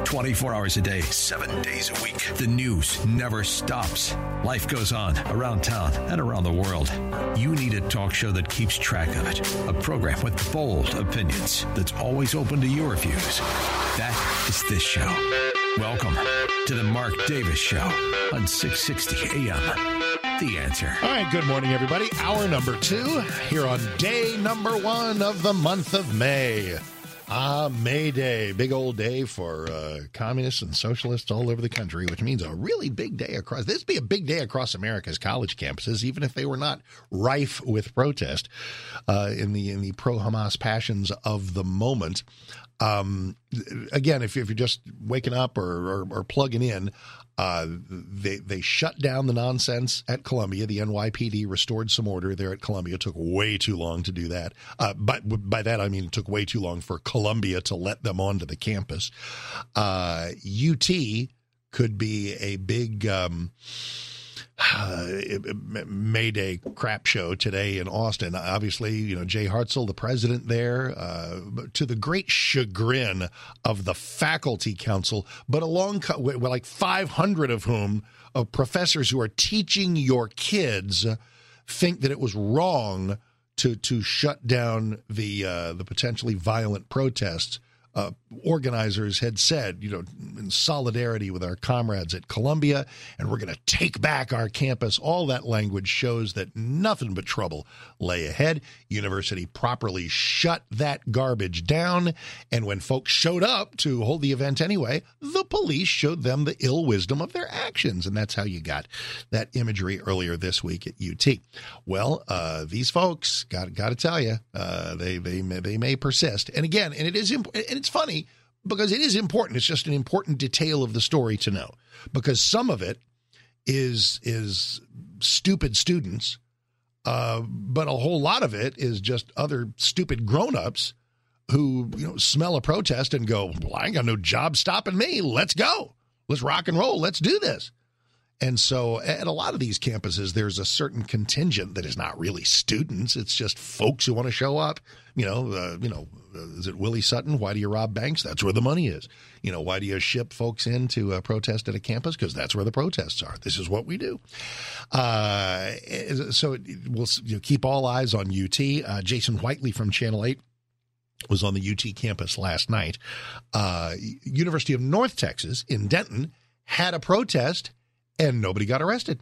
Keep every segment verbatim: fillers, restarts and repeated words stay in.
twenty-four hours a day, seven days a week. The news never stops. Life goes on around town and around the world. You need a talk show that keeps track of it. A program with bold opinions that's always open to your views. That is this show. Welcome to the Mark Davis Show on six sixty A M. The Answer. All right, good morning, everybody. Hour number two here on day number one of the month of May. Ah, May Day, big old day for uh, communists and socialists all over the country, which means a really big day across. This would be a big day across America's college campuses, even if they were not rife with protest uh, in the in the pro-Hamas passions of the moment. Um, again, if, if you're just waking up or, or, or plugging in, uh, they they shut down the nonsense at Columbia. The N Y P D restored some order there at Columbia. It took way too long to do that. Uh, but by that, I mean it took way too long for Columbia to let them onto the campus. Uh, U T could be a big um, uh, May Day crap show today in Austin. Obviously, you know, Jay Hartzell, the president there, uh, to the great chagrin of the faculty council, but along with like five hundred of whom of professors who are teaching your kids think that it was wrong to to shut down the uh, the potentially violent protests. Uh, organizers had said, you know, in solidarity with our comrades at Columbia, and we're going to take back our campus. All that language shows that nothing but trouble lay ahead. University properly shut that garbage down. And when folks showed up to hold the event anyway, the police showed them the ill wisdom of their actions. And that's how you got that imagery earlier this week at U T. Well, uh, these folks, got got to tell you, uh, they they may, they may persist. And again, and it is important. And it's funny because it is important. It's just an important detail of the story to know, because some of it is is stupid students, uh, but a whole lot of it is just other stupid grown-ups who, you know, smell a protest and go, well, I ain't got no job stopping me. Let's go. Let's rock and roll. Let's do this. And so at a lot of these campuses, there's a certain contingent that is not really students. It's just folks who want to show up. You know, uh, you know, uh, is it Willie Sutton? Why do you rob banks? That's where the money is. You know, why do you ship folks in to uh, protest at a campus? Because that's where the protests are. This is what we do. Uh, so we'll you know, keep all eyes on U T. Uh, Jason Whiteley from Channel eight was on the U T campus last night. Uh, University of North Texas in Denton had a protest, and nobody got arrested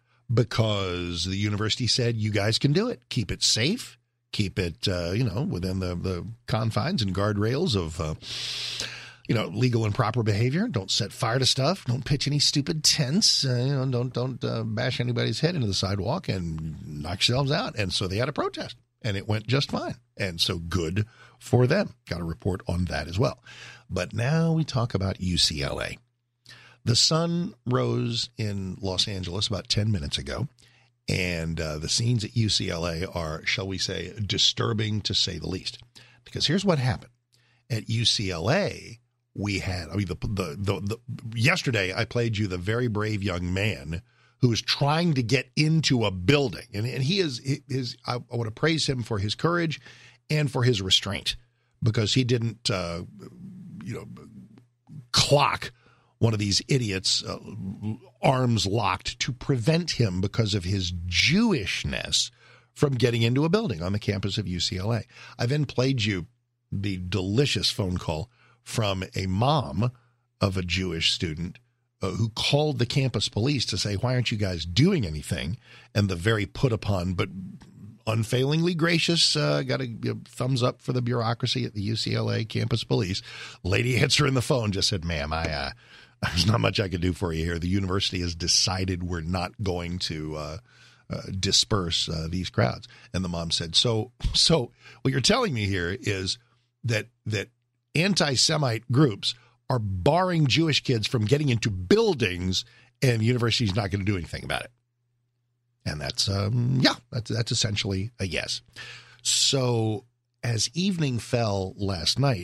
because the university said, you guys can do it. Keep it safe. Keep it, uh, you know, within the, the confines and guardrails of, uh, you know, legal and proper behavior. Don't set fire to stuff. Don't pitch any stupid tents. Uh, you know, don't don't uh, bash anybody's head into the sidewalk and knock yourselves out. And so they had a protest, and it went just fine. And so good for them. Got a report on that as well. But now we talk about U C L A. The sun rose in Los Angeles about ten minutes ago, and uh, the scenes at U C L A are, shall we say, disturbing to say the least. Because here's what happened. At U C L A, we had, I mean, the, the, the, the yesterday I played you the very brave young man who was trying to get into a building. And, and he is, is I, I want to praise him for his courage and for his restraint, because he didn't, uh, you know, clock one of these idiots, uh, arms locked, to prevent him, because of his Jewishness, from getting into a building on the campus of U C L A. I then played you the delicious phone call from a mom of a Jewish student uh, who called the campus police to say, why aren't you guys doing anything? And the very put upon but unfailingly gracious, uh, got a you know, thumbs up for the bureaucracy at the U C L A campus police. Lady answering the phone just said, ma'am, I, uh, there's not much I can do for you here. The university has decided we're not going to uh, uh, disperse uh, these crowds. And the mom said, so, so what you're telling me here is that, that anti-Semite groups are barring Jewish kids from getting into buildings, and the university's not going to do anything about it. And that's, um, yeah, that's, that's essentially a yes. So as evening fell last night,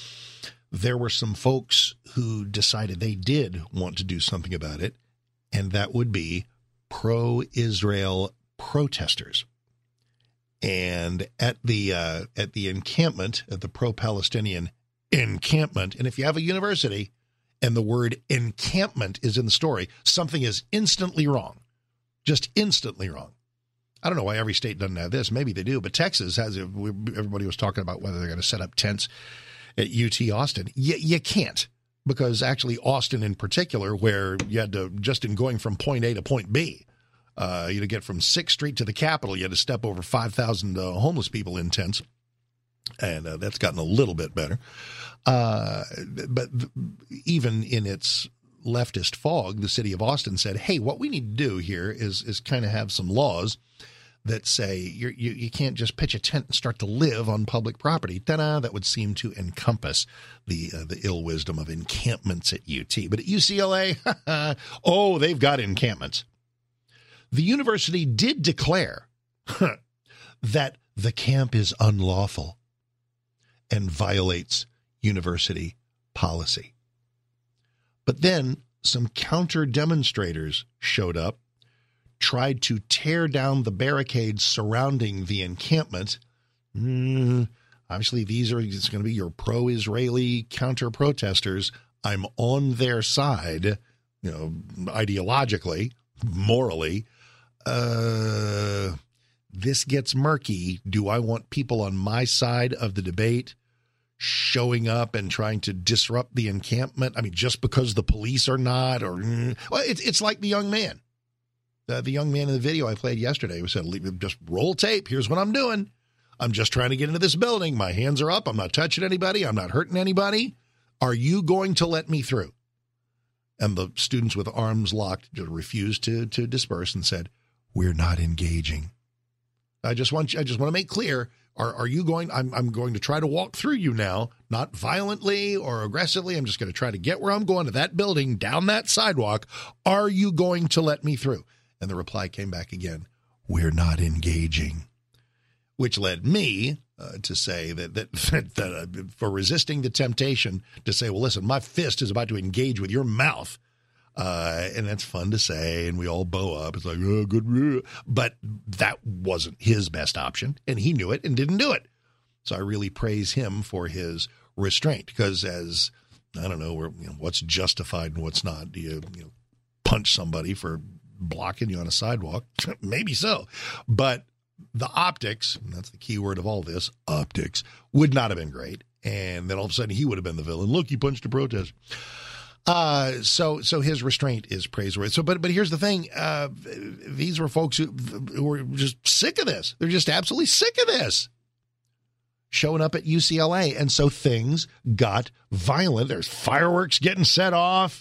there were some folks who decided they did want to do something about it, and that would be pro-Israel protesters. And at the uh, at the encampment, at the pro-Palestinian encampment, and if you have a university, and the word encampment is in the story, something is instantly wrong. Just instantly wrong. I don't know why every state doesn't have this. Maybe they do, but Texas has it. Everybody was talking about whether they're going to set up tents at U T Austin. You, you can't, because actually Austin in particular, where you had to, just in going from point A to point B, uh, you had to get from sixth Street to the Capitol, you had to step over five thousand uh, homeless people in tents. And uh, that's gotten a little bit better. Uh, but th- even in its leftist fog, the city of Austin said, hey, what we need to do here is is kind of have some laws that say you're, you you can't just pitch a tent and start to live on public property. Ta-da, that would seem to encompass the uh, the ill wisdom of encampments at U T. But at U C L A, oh, they've got encampments. The university did declare that the camp is unlawful and violates university policy. But then some counter demonstrators showed up, tried to tear down the barricades surrounding the encampment. Mm, obviously, these are it's going to be your pro-Israeli counter-protesters. I'm on their side, you know, ideologically, morally. Uh, this gets murky. Do I want people on my side of the debate showing up and trying to disrupt the encampment? I mean, just because the police are not, or well, it's it's like the young man, uh, the young man in the video I played yesterday who said, "Just roll tape. Here's what I'm doing. I'm just trying to get into this building. My hands are up. I'm not touching anybody. I'm not hurting anybody. Are you going to let me through?" And the students with arms locked just refused to to disperse and said, "We're not engaging." I just want you, I just want to make clear. Are are you going? I'm I'm going to try to walk through you now, not violently or aggressively. I'm just going to try to get where I'm going, to that building, down that sidewalk. Are you going to let me through? And the reply came back again, "We're not engaging," which led me uh, to say that that, that, that uh, for resisting the temptation to say, well, listen, my fist is about to engage with your mouth. Uh, and that's fun to say, and we all bow up. It's like, oh, good. But that wasn't his best option, and he knew it and didn't do it. So I really praise him for his restraint, because as, I don't know, we're, you know, what's justified and what's not. Do you, you know, punch somebody for blocking you on a sidewalk? Maybe so. But the optics, and that's the key word of all this, optics, would not have been great. And then all of a sudden he would have been the villain. Look, he punched a protester. Uh, so, so his restraint is praiseworthy. So, but, but here's the thing. Uh, these were folks who, who were just sick of this. They're just absolutely sick of this showing up at U C L A. And so things got violent. There's fireworks getting set off.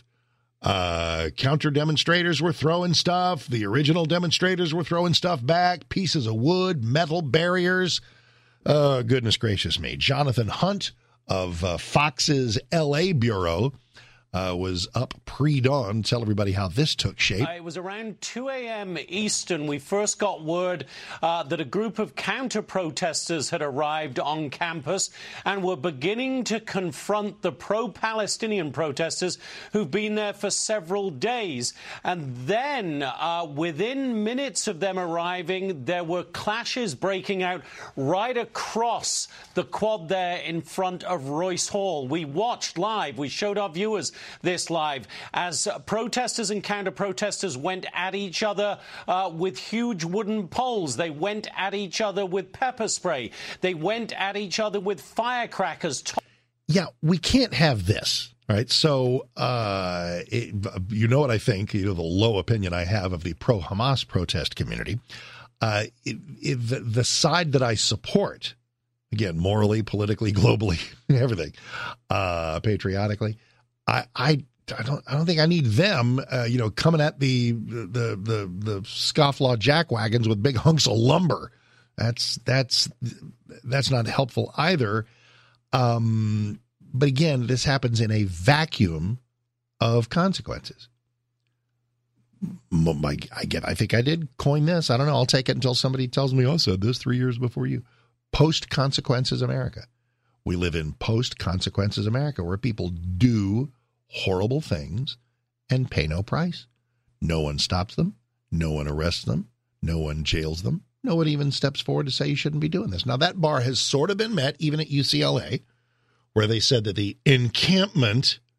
Uh, counter demonstrators were throwing stuff. The original demonstrators were throwing stuff back, pieces of wood, metal barriers. Uh, goodness gracious me. Jonathan Hunt of uh, Fox's L A bureau Uh, was up pre-dawn. Tell everybody how this took shape. Uh, it was around two a.m. Eastern. We first got word uh, that a group of counter-protesters had arrived on campus and were beginning to confront the pro-Palestinian protesters who've been there for several days. And then, uh, within minutes of them arriving, there were clashes breaking out right across the quad there in front of Royce Hall. We watched live. We showed our viewers this live as protesters and counter-protesters went at each other uh, with huge wooden poles. They went at each other with pepper spray. They went at each other with firecrackers. Yeah, we can't have this, right? So, uh, it, you know what I think, you know, the low opinion I have of the pro-Hamas protest community. Uh, it, it, the, the side that I support, again, morally, politically, globally, everything, uh, patriotically, I, I I don't I don't think I need them, uh, you know, coming at the the the the scofflaw jackwagons with big hunks of lumber. That's that's that's not helpful either. Um, but again, this happens in a vacuum of consequences. My, I get. I think I did coin this. I don't know. I'll take it until somebody tells me, "Oh, I said this three years before you." Post consequences America. We live in post consequences America, where people do horrible things and pay no price. No one stops them. No one arrests them. No one jails them. No one even steps forward to say you shouldn't be doing this. Now, that bar has sort of been met even at U C L A, where they said that the encampment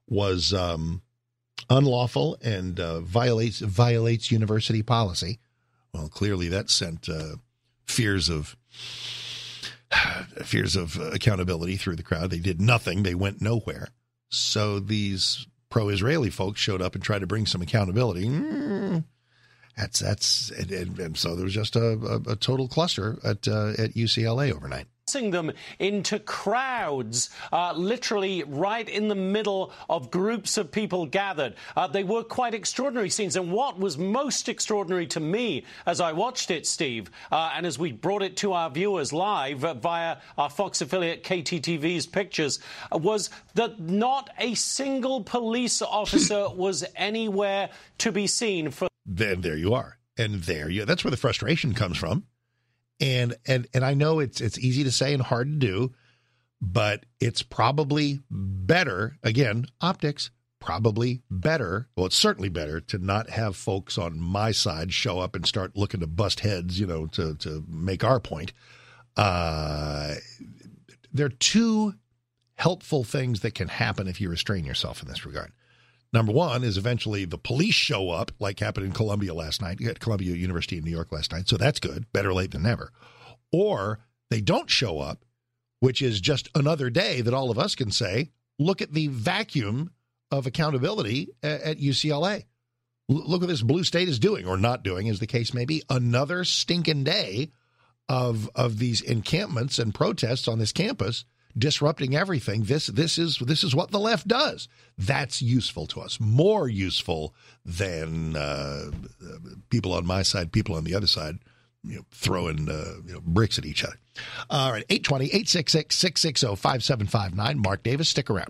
was um, unlawful and uh, violates violates university policy. Well, clearly that sent uh, fears of fears of accountability through the crowd. They did nothing. They went nowhere. So these pro-Israeli folks showed up and tried to bring some accountability. Mm, that's that's and, and, and so there was just a, a, a total cluster at uh, at U C L A overnight. Them into crowds, uh, literally right in the middle of groups of people gathered. Uh, they were quite extraordinary scenes. And what was most extraordinary to me as I watched it, Steve, uh, and as we brought it to our viewers live uh, via our Fox affiliate K T T V's pictures, uh, was that not a single police officer was anywhere to be seen. For Then there you are. And there you that's where the frustration comes from. And and and I know it's it's easy to say and hard to do, but it's probably better, again, optics, probably better. Well, it's certainly better to not have folks on my side show up and start looking to bust heads, you know, to, to make our point. Uh, there are two helpful things that can happen if you restrain yourself in this regard. Number one is eventually the police show up, like happened in Columbia last night, at Columbia University in New York last night. So that's good. Better late than never. Or they don't show up, which is just another day that all of us can say, look at the vacuum of accountability at, at U C L A. L- look what this blue state is doing or not doing, as the case may be. Another stinking day of of these encampments and protests on this campus, disrupting everything. This this is this is what the left does. That's useful to us, more useful than uh, people on my side, people on the other side, you know, throwing uh, you know, bricks at each other. All right, eight twenty, eight six six, six six zero, five seven five nine. Mark Davis, stick around.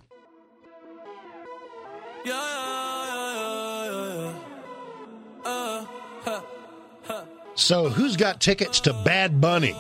Yeah, yeah, yeah, yeah. Uh, huh, huh. So who's got tickets to Bad Bunny?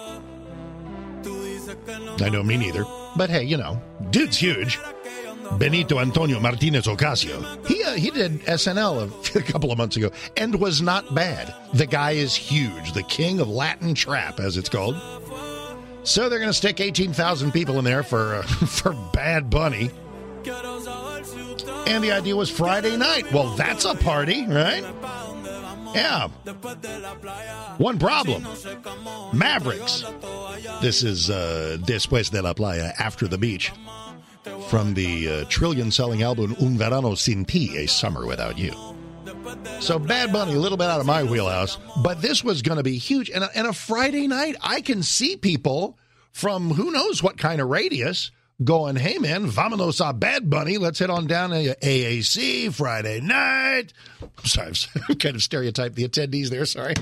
I know, me neither. But hey, you know, dude's huge. Benito Antonio Martinez Ocasio. He uh, he did S N L a, a couple of months ago and was not bad. The guy is huge. The king of Latin trap, as it's called. So they're going to stick eighteen thousand people in there for uh, for Bad Bunny. And the idea was Friday night. Well, that's a party, right? Yeah. One problem. Mavericks. This is uh, Después de la Playa, After the Beach, from the uh, trillion-selling album Un Verano Sin Ti, A Summer Without You. So Bad Bunny, a little bit out of my wheelhouse, but this was going to be huge. And a, and a Friday night, I can see people from who knows what kind of radius going, hey, man, vamonos a Bad Bunny. Let's head on down to A A C Friday night. I'm sorry, I've kind of stereotyped the attendees there. Sorry.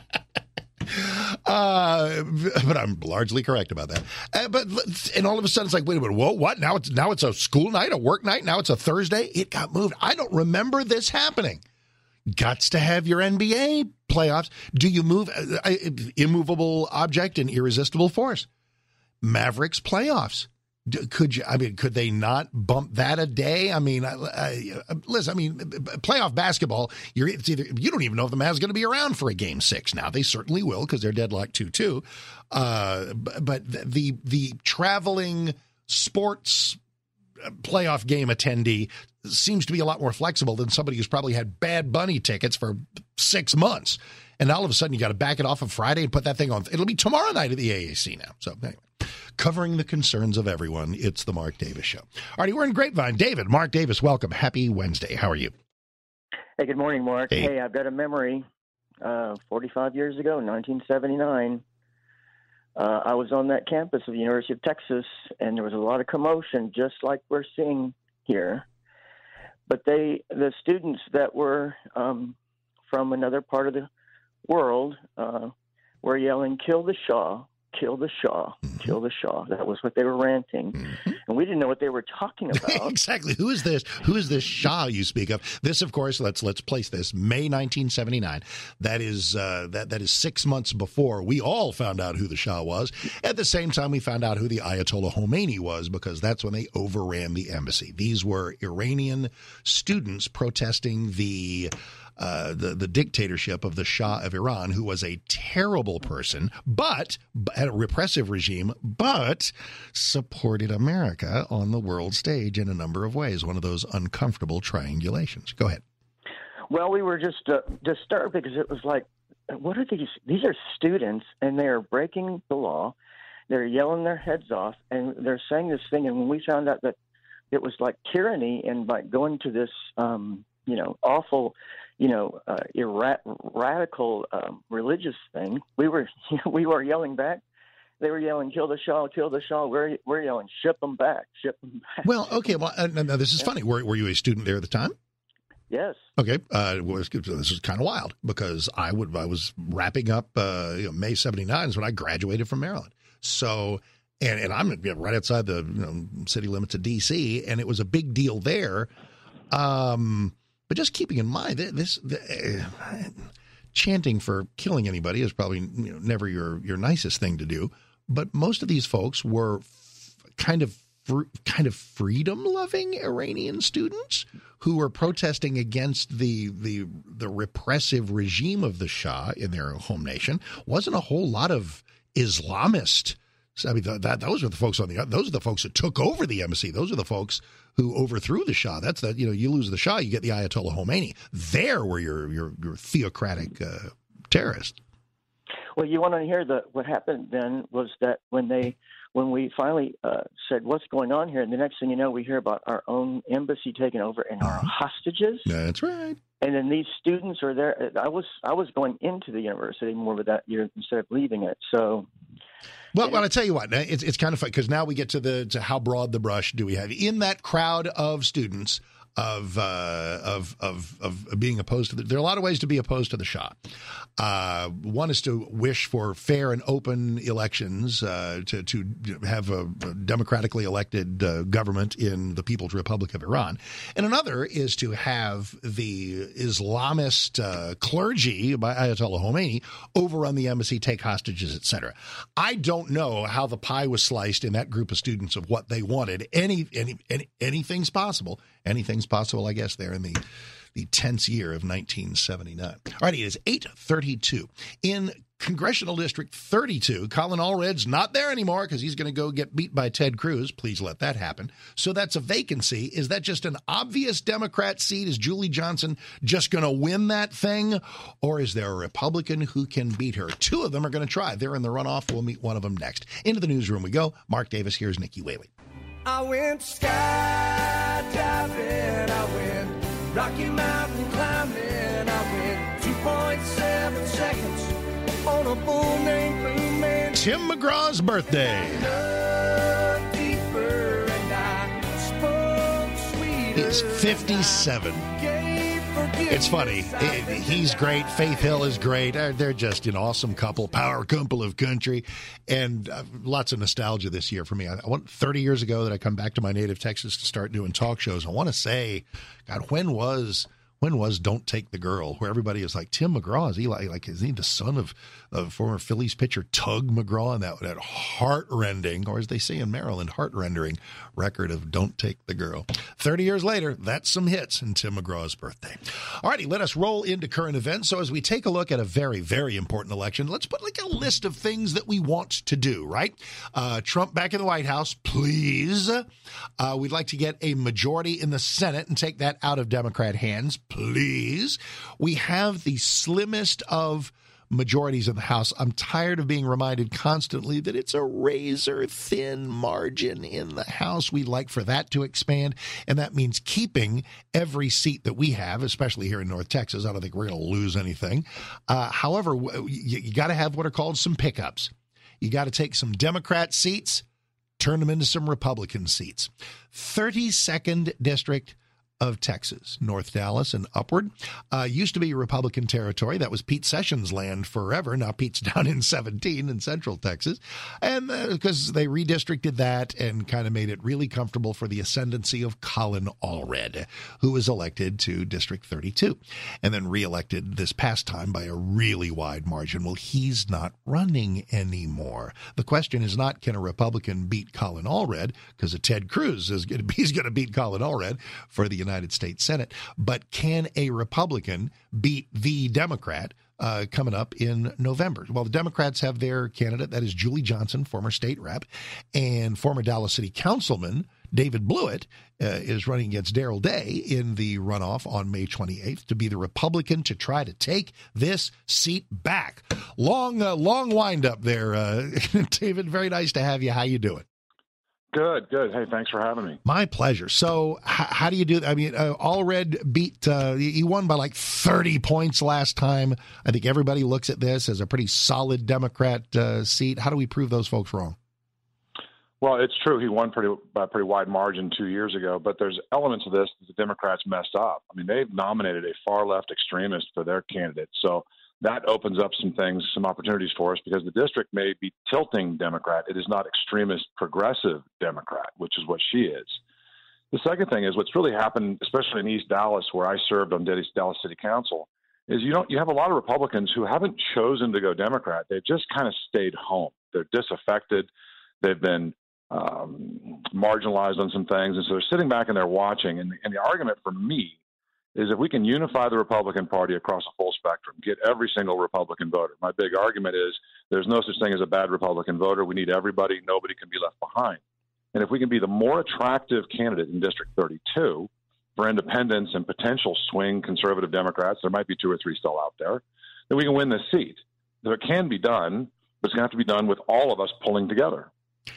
uh, but I'm largely correct about that. Uh, but and all of a sudden it's like, wait a minute, whoa, what? Now it's now it's a school night, a work night. Now it's a Thursday. It got moved. I don't remember this happening. Guts to have your N B A playoffs. Do you move uh, immovable object and irresistible force? Mavericks playoffs. Could you? I mean, could they not bump that a day? I mean, I, I, listen. I mean, playoff basketball. You're it's either you don't even know if the Mavs are going to be around for a game six. Now they certainly will because they're deadlocked two two. Uh, but the the traveling sports playoff game attendee seems to be a lot more flexible than somebody who's probably had Bad Bunny tickets for six months, and all of a sudden you got to back it off on Friday and put that thing on. It'll be tomorrow night at the A A C now. So anyway. Covering the concerns of everyone, it's the Mark Davis Show. All right, we're in Grapevine. David, Mark Davis, welcome. Happy Wednesday. How are you? Hey, good morning, Mark. Hey, hey I've got a memory. Uh, forty-five years ago, nineteen seventy-nine, uh, I was on that campus of the University of Texas, and there was a lot of commotion, just like we're seeing here. But they, the students that were um, from another part of the world uh, were yelling, "Kill the Shah. Kill the Shah, kill the Shah." That was what they were ranting. Mm-hmm. And we didn't know what they were talking about. Exactly. Who is this? Who is this Shah you speak of? This, of course, let's let's place this. May nineteen seventy-nine. That is uh, that that is six months before we all found out who the Shah was. At the same time, we found out who the Ayatollah Khomeini was, because that's when they overran the embassy. These were Iranian students protesting the uh, the, the dictatorship of the Shah of Iran, who was a terrible person, but had a repressive regime, but supported America on the world stage in a number of ways. One of those uncomfortable triangulations. Go ahead. Well, we were just uh, disturbed because it was like, what are these? These are students, and they are breaking the law. They're yelling their heads off, and they're saying this thing. And when we found out that it was like tyranny and like going to this, um, you know, awful, you know, uh, erra- radical um, religious thing, we were we were yelling back. They were yelling, "Kill the Shah! Kill the Shah!" We're we're yelling, "Ship them back! Ship them back!" Well, okay. Well, uh, now this is yeah. funny. Were Were you a student there at the time? Yes. Okay. Uh, well, this is kind of wild because I would I was wrapping up uh, you know, May seventy-nine is when I graduated from Maryland. So, and, and I'm right outside the you know, city limits of D C, and it was a big deal there. Um, but just keeping in mind that this the, uh, chanting for killing anybody is probably you know, never your your nicest thing to do. But most of these folks were f- kind of fr- kind of freedom-loving Iranian students who were protesting against the the the repressive regime of the Shah in their home nation. Wasn't a whole lot of Islamist. I mean, that, that those are the folks on the those are the folks that took over the embassy. Those are the folks who overthrew the Shah. That's that you know, you lose the Shah, you get the Ayatollah Khomeini. There were your your, your theocratic uh, terrorists. Well, you want to hear the what happened then was that when they when we finally uh, said what's going on here, and the next thing you know, we hear about our own embassy taken over and our hostages. That's right. And then these students are there. I was I was going into the university more with that year instead of leaving it. So, well, well, I tell you what, it's it's kind of fun because now we get to the to how broad the brush do we have in that crowd of students of uh, of of of being opposed to the, there are a lot of ways to be opposed to the Shah. Uh, one is to wish for fair and open elections, uh, to to have a democratically elected uh, government in the People's Republic of Iran, and another is to have the Islamist uh, clergy by Ayatollah Khomeini overrun the embassy, take hostages, et cetera. I don't know how the pie was sliced in that group of students of what they wanted. Any any, any anything's possible. Anything's possible, I guess, there in the, the tense year of nineteen seventy-nine. All right, it is eight thirty-two. In Congressional District thirty-two, Colin Allred's not there anymore because he's going to go get beat by Ted Cruz. Please let that happen. So that's a vacancy. Is that just an obvious Democrat seat? Is Julie Johnson just going to win that thing? Or is there a Republican who can beat her? Two of them are going to try. They're in the runoff. We'll meet one of them next. Into the newsroom we go. Mark Davis, here's Nikki Whaley. I went skydiving, I went Rocky Mountain climbing, I went two point seven seconds on a bull named Blue Man. Tim McGraw's birthday. Deeper and I spoke sweeter. He is fifty-seven. It's funny. He's great. Faith Hill is great. They're just an awesome couple, power couple of country, and uh, lots of nostalgia this year for me. I want thirty years ago that I come back to my native Texas to start doing talk shows. I want to say, God, when was when was Don't Take the Girl, where everybody is like, Tim McGraw, is he like, like is he the son of, of former Phillies pitcher Tug McGraw, and that, that heart-rending, or as they say in Maryland, heart-rending record of Don't Take the Girl. thirty years later, that's some hits in Tim McGraw's birthday. All righty, let us roll into current events. So as we take a look at a very, very important election, let's put like a list of things that we want to do, right? Uh, Trump back in the White House, please. Uh, we'd like to get a majority in the Senate and take that out of Democrat hands, please. We have the slimmest of majorities in the House. I'm tired of being reminded constantly that it's a razor-thin margin in the House. We'd like for that to expand, and that means keeping every seat that we have, especially here in North Texas. I don't think we're going to lose anything. Uh, however, you, you got to have what are called some pickups. You got to take some Democrat seats, turn them into some Republican seats. thirty-second District of Texas, North Dallas and upward. Uh, used to be Republican territory. That was Pete Sessions' land forever. Now Pete's down in seventeen in Central Texas. And because uh, they redistricted that and kind of made it really comfortable for the ascendancy of Colin Allred, who was elected to District thirty-two and then reelected this past time by a really wide margin. Well, he's not running anymore. The question is not, can a Republican beat Colin Allred? Because Ted Cruz is going to he's going to beat Colin Allred for the United United States Senate. But can a Republican beat the Democrat uh, coming up in November? Well, the Democrats have their candidate. That is Julie Johnson, former state rep, and former Dallas City Councilman David Blewett uh, is running against Darrell Day in the runoff on May twenty-eighth to be the Republican to try to take this seat back. Long, uh, long wind up there, uh, David. Very nice to have you. How you doing? Good, good. Hey, thanks for having me. My pleasure. So h- how do you do I mean, uh, Allred beat, uh, he won by like thirty points last time. I think everybody looks at this as a pretty solid Democrat uh, seat. How do we prove those folks wrong? Well, it's true. He won pretty by a pretty wide margin two years ago, but there's elements of this that the Democrats messed up. I mean, they've nominated a far-left extremist for their candidate. So that opens up some things, some opportunities for us, because the district may be tilting Democrat. It is not extremist progressive Democrat, which is what she is. The second thing is what's really happened, especially in East Dallas, where I served on Dallas City Council, is you don't you have a lot of Republicans who haven't chosen to go Democrat. They've just kind of stayed home. They're disaffected. They've been um, marginalized on some things, and so they're sitting back and they're watching. And, and the argument for me is if we can unify the Republican Party across a full spectrum, get every single Republican voter. My big argument is there's no such thing as a bad Republican voter. We need everybody. Nobody can be left behind. And if we can be the more attractive candidate in District thirty-two for independents and potential swing conservative Democrats, there might be two or three still out there, then we can win this seat. So it can be done, but it's going to have to be done with all of us pulling together.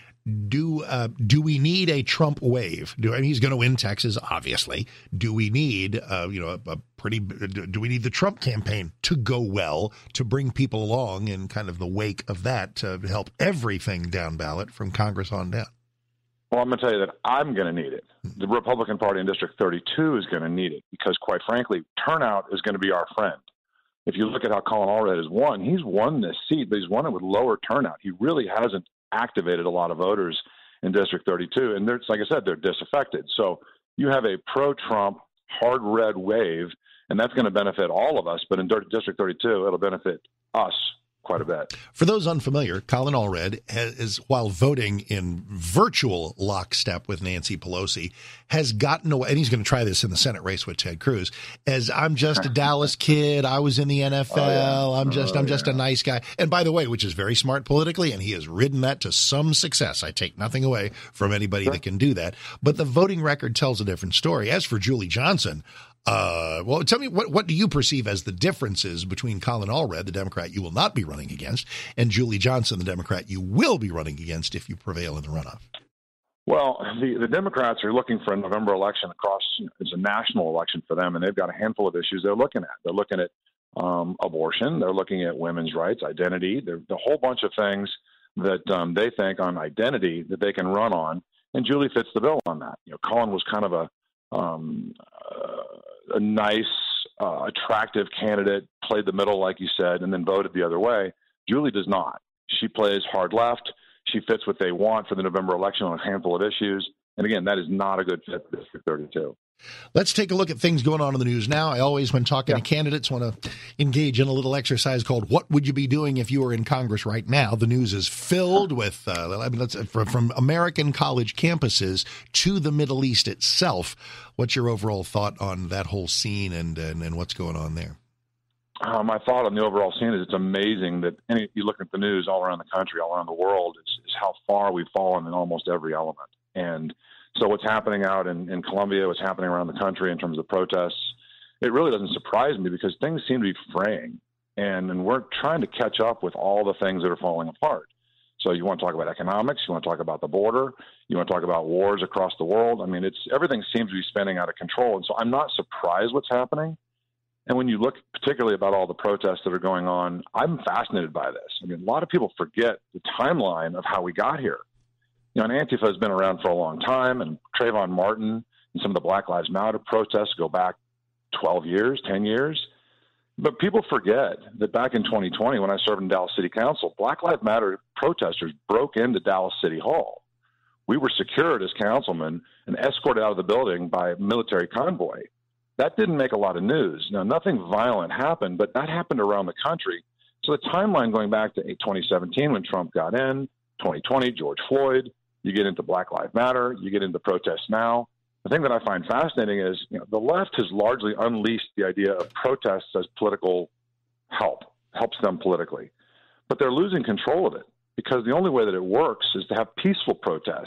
Do uh, do we need a Trump wave? Do I mean, he's going to win Texas, obviously. Do we need, uh, you know, a, a pretty? Do we need the Trump campaign to go well to bring people along in kind of the wake of that to help everything down ballot from Congress on down? Well, I'm going to tell you that I'm going to need it. The Republican Party in District thirty-two is going to need it because, quite frankly, turnout is going to be our friend. If you look at how Colin Allred has won, he's won this seat, but he's won it with lower turnout. He really hasn't activated a lot of voters in District thirty-two. And they're, like I said, they're disaffected. So you have a pro-Trump, hard red wave, and that's going to benefit all of us. But in District thirty-two, it'll benefit us quite a bit. For those unfamiliar, Colin Allred has, while voting in virtual lockstep with Nancy Pelosi, has gotten away, and he's going to try this in the Senate race with Ted Cruz, as I'm just a Dallas kid, I was in the N F L, oh, yeah. I'm just oh, I'm just yeah. a nice guy. And by the way, which is very smart politically, and he has ridden that to some success. I take nothing away from anybody sure. that can do that. But the voting record tells a different story. As for Julie Johnson, Uh, well, tell me, what, what do you perceive as the differences between Colin Allred, the Democrat you will not be running against, and Julie Johnson, the Democrat you will be running against if you prevail in the runoff? Well, the, the Democrats are looking for a November election across, it's a national election for them, and they've got a handful of issues they're looking at. They're looking at um, abortion. They're looking at women's rights, identity. There's a whole bunch of things that um, they think on identity that they can run on, and Julie fits the bill on that. You know, Colin was kind of a um, uh, a nice, uh, attractive candidate, played the middle, like you said, and then voted the other way. Julie does not. She plays hard left. She fits what they want for the November election on a handful of issues. And again, that is not a good fit for District thirty-two. Let's take a look at things going on in the news now. I always, when talking yeah. to candidates, want to engage in a little exercise called "What would you be doing if you were in Congress right now?" The news is filled with, uh, I mean, let's, from, from American college campuses to the Middle East itself. What's your overall thought on that whole scene and and, and what's going on there? Uh, my thought on the overall scene is it's amazing that any, you look at the news all around the country, all around the world, is, is how far we've fallen in almost every element. And so what's happening out in, in Colombia, what's happening around the country in terms of protests, it really doesn't surprise me because things seem to be fraying. And, and we're trying to catch up with all the things that are falling apart. So you want to talk about economics, you want to talk about the border, you want to talk about wars across the world. I mean, it's everything seems to be spinning out of control. And so I'm not surprised what's happening. And when you look particularly about all the protests that are going on, I'm fascinated by this. I mean, a lot of people forget the timeline of how we got here. You know, and Antifa has been around for a long time, and Trayvon Martin and some of the Black Lives Matter protests go back twelve years, ten years. But people forget that back in twenty twenty, when I served in Dallas City Council, Black Lives Matter protesters broke into Dallas City Hall. We were secured as councilmen and escorted out of the building by a military convoy. That didn't make a lot of news. Now, nothing violent happened, but that happened around the country. So the timeline going back to twenty seventeen when Trump got in, twenty twenty, George Floyd, you get into Black Lives Matter, you get into protests now. the thing that I find fascinating is, you know, the left has largely unleashed the idea of protests as political help, helps them politically. But they're losing control of it because the only way that it works is to have peaceful protests.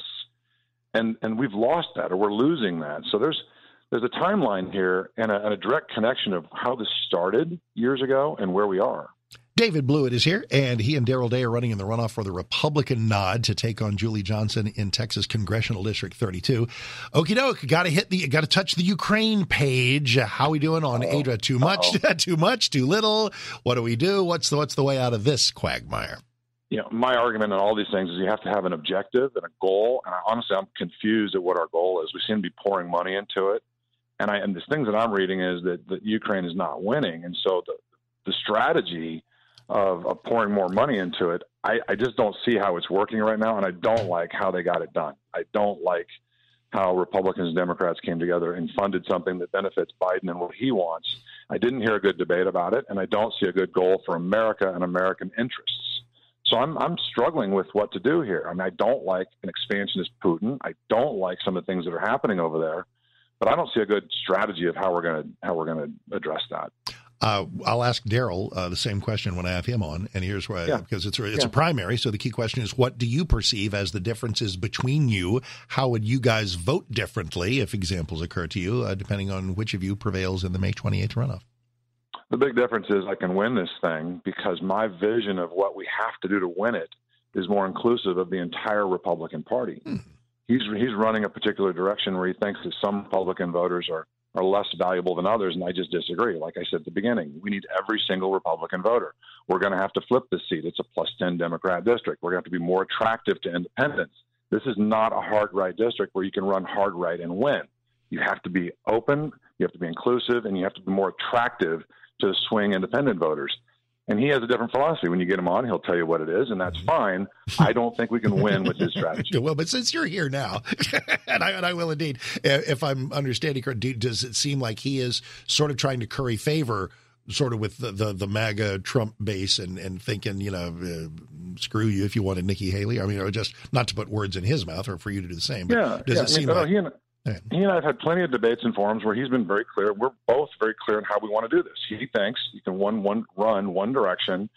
And and we've lost that, or we're losing that. So there's there's a timeline here and a, and a direct connection of how this started years ago and where we are. David Blewett is here, and he and Darrell Day are running in the runoff for the Republican nod to take on Julie Johnson in Texas Congressional District thirty-two. Okie doke, got to hit the, got to touch the Ukraine page. How we doing on Uh-oh. Ada? Too much, too much, too little. What do we do? What's the what's the way out of this quagmire? You know, my argument on all these things is you have to have an objective and a goal. And I, honestly, I'm confused at what our goal is. We seem to be pouring money into it, and I and the things that I'm reading is that that Ukraine is not winning, and so the the strategy Of, of pouring more money into it, I, I just don't see how it's working right now, and I don't like how they got it done. I don't like how Republicans and Democrats came together and funded something that benefits Biden and what he wants. I didn't hear a good debate about it, and I don't see a good goal for America and American interests. So I'm I'm struggling with what to do here. I mean, I don't like an expansionist Putin. I don't like some of the things that are happening over there, but I don't see a good strategy of how we're going to how we're going to address that. Uh, I'll ask Darrell uh, the same question when I have him on, and here's why, yeah. because it's a, it's yeah. a primary. So the key question is, what do you perceive as the differences between you? How would you guys vote differently if examples occur to you, uh, depending on which of you prevails in the May twenty-eighth runoff? The big difference is I can win this thing because my vision of what we have to do to win it is more inclusive of the entire Republican Party. Hmm. He's he's running a particular direction where he thinks that some Republican voters are are less valuable than others, and I just disagree. Like I said at the beginning, we need every single Republican voter. We're going to have to flip this seat. It's a plus ten Democrat district. We're going to have to be more attractive to independents. This is not a hard right district where you can run hard right and win. You have to be open, you have to be inclusive, and you have to be more attractive to swing independent voters. And he has a different philosophy. When you get him on, he'll tell you what it is, and that's fine. I don't think we can win with his strategy. Well, but since you're here now, and, I, and I will indeed, if I'm understanding correctly, does it seem like he is sort of trying to curry favor sort of with the, the, the MAGA Trump base and, and thinking, you know, uh, screw you if you wanted Nikki Haley? I mean, or just not to put words in his mouth or for you to do the same. But yeah, does yeah, it seem I mean, like... He and, He and I have had plenty of debates and forums where he's been very clear. We're both very clear on how we want to do this. He thinks you can one, one, run one direction,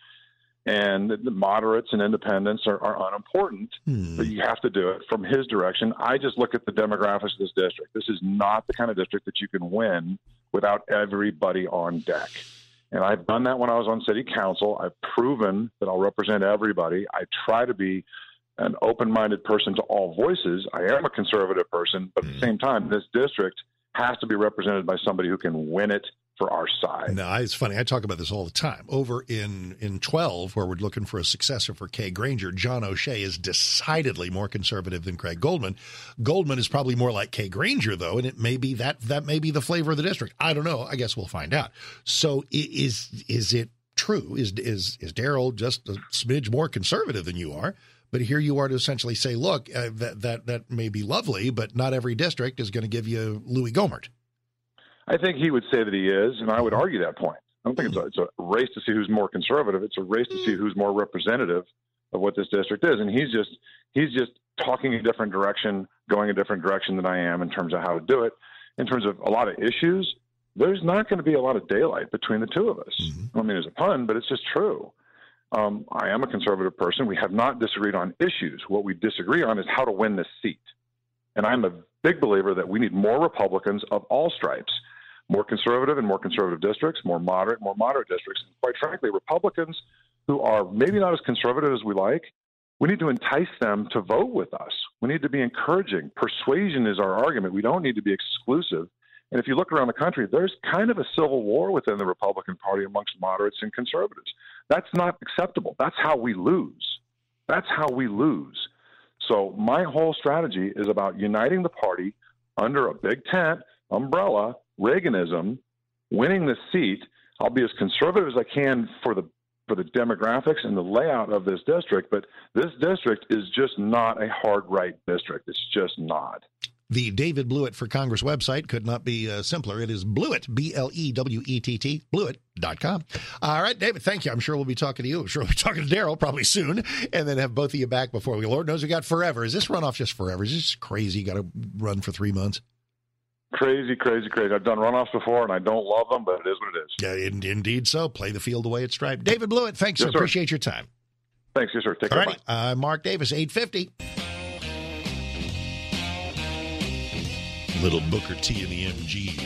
and the moderates and independents are, are unimportant, hmm. but you have to do it from his direction. I just look at the demographics of this district. This is not the kind of district that you can win without everybody on deck. And I've done that when I was on city council. I've proven that I'll represent everybody. I try to be an open-minded person to all voices. I am a conservative person, but at the same time, this district has to be represented by somebody who can win it for our side. No, it's funny. I talk about this all the time. Over in, in twelve, where we're looking for a successor for Kay Granger, John O'Shea is decidedly more conservative than Craig Goldman. Goldman is probably more like Kay Granger, though, and it may be that that may be the flavor of the district. I don't know. I guess we'll find out. So is is it true? Is is is Darrell just a smidge more conservative than you are? But here you are to essentially say, look, uh, that that that may be lovely, but not every district is going to give you Louis Gohmert. I think he would say that he is, and I would argue that point. I don't think it's a, it's a race to see who's more conservative. It's a race to see who's more representative of what this district is. And he's just he's just talking a different direction, going a different direction than I am in terms of how to do it. In terms of a lot of issues, there's not going to be a lot of daylight between the two of us. Mm-hmm. I mean, there's a pun, but it's just true. Um, I am a conservative person. We have not disagreed on issues. What we disagree on is how to win this seat. And I'm a big believer that we need more Republicans of all stripes, more conservative and more conservative districts, more moderate, more moderate districts. And quite frankly, Republicans who are maybe not as conservative as we like, we need to entice them to vote with us. We need to be encouraging. Persuasion is our argument. We don't need to be exclusive. And if you look around the country, there's kind of a civil war within the Republican Party amongst moderates and conservatives. That's not acceptable. That's how we lose. That's how we lose. So my whole strategy is about uniting the party under a big tent, umbrella, Reaganism, winning the seat. I'll be as conservative as I can for the for the demographics and the layout of this district, but this district is just not a hard right district. It's just not. The David Blewett for Congress website could not be uh, simpler. It is Blewett, B L E W E T T, Blewett dot com. All right, David, thank you. I'm sure we'll be talking to you. I'm sure we'll be talking to Darrell probably soon, and then have both of you back before we, Lord knows we got forever. Is this runoff just forever? Is this crazy? You got to run for three months? crazy, crazy, crazy. I've done runoffs before, and I don't love them, but it is what it is. Yeah, in, indeed so. Play the field the way it's striped. David Blewett, thanks. Yes, I sir. appreciate your time. Thanks, yes, sir. Take All care. right, uh, Mark Davis, eight fifty. Little Booker T in the M G.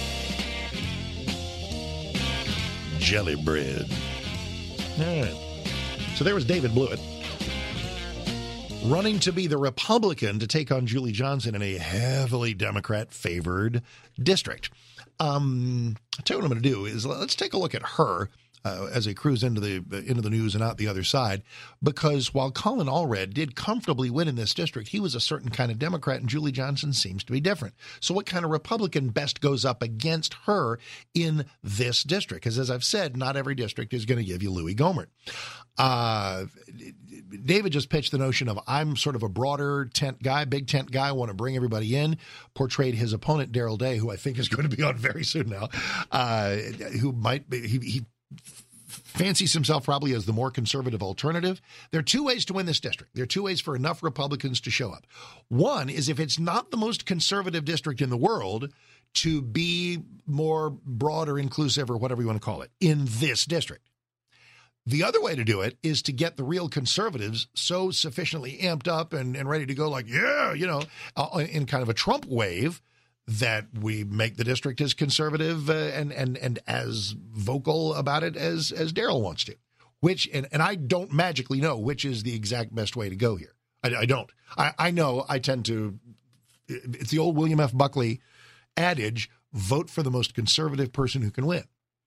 Jelly bread. All right. So there was David Blewett running to be the Republican to take on Julie Johnson in a heavily Democrat-favored district. Um, I'll tell you what I'm going to do is let's take a look at her uh, as I cruise into the into the news and out the other side, because while Colin Allred did comfortably win in this district, he was a certain kind of Democrat, and Julie Johnson seems to be different. So what kind of Republican best goes up against her in this district? Because as I've said, not every district is going to give you Louis Gohmert. Uh, David just pitched the notion of I'm sort of a broader tent guy, big tent guy, want to bring everybody in, portrayed his opponent, Darrell Day, who I think is going to be on very soon now, uh, who might be, he, he fancies himself probably as the more conservative alternative. There are two ways to win this district. There are two ways for enough Republicans to show up. One is if it's not the most conservative district in the world, to be more broad or inclusive or whatever you want to call it in this district. The other way to do it is to get the real conservatives so sufficiently amped up and, and ready to go like, yeah, you know, uh, in kind of a Trump wave, that we make the district as conservative uh, and and and as vocal about it as as Darrell wants to. Which and, and I don't magically know which is the exact best way to go here. I, I don't. I, I know I tend to. It's the old William F. Buckley adage: vote for the most conservative person who can win.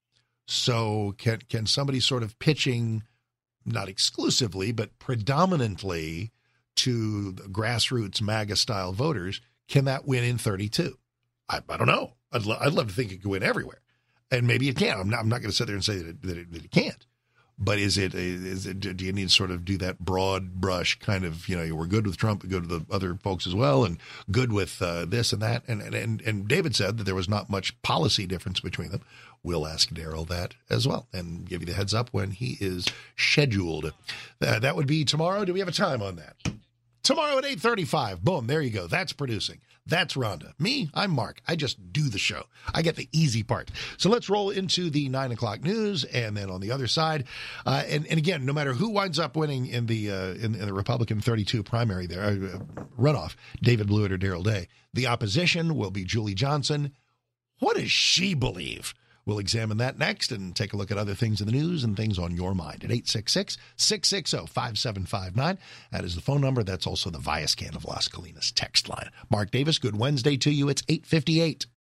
So can can somebody sort of pitching, not exclusively but predominantly to the grassroots MAGA style voters, can that win in thirty-two? I, I don't know. I'd, lo- I'd love to think it could win everywhere, and maybe it can. I'm not. I'm not going to sit there and say that it, that it, that it can't. But is it? Is it? Do you need to sort of do that broad brush kind of? You know, we're good with Trump, we go to the other folks as well, and good with uh, this and that. And, and and David said that there was not much policy difference between them. We'll ask Darrell that as well, and give you the heads up when he is scheduled. Uh, that would be tomorrow. Do we have a time on that? Tomorrow at eight thirty-five. Boom, there you go. That's producing. That's Rhonda. Me, I'm Mark. I just do the show. I get the easy part. So let's roll into the nine o'clock news, and then on the other side, uh, and, and again, no matter who winds up winning in the uh, in, in the Republican thirty-two primary there, uh, runoff, David Blewett or Darrell Day, the opposition will be Julie Johnson. What does she believe? We'll examine that next and take a look at other things in the news and things on your mind at eight six six, six six zero, five seven five nine. That is the phone number. That's also the Viascan of Las Colinas text line. Mark Davis, good Wednesday to you. It's eight fifty-eight.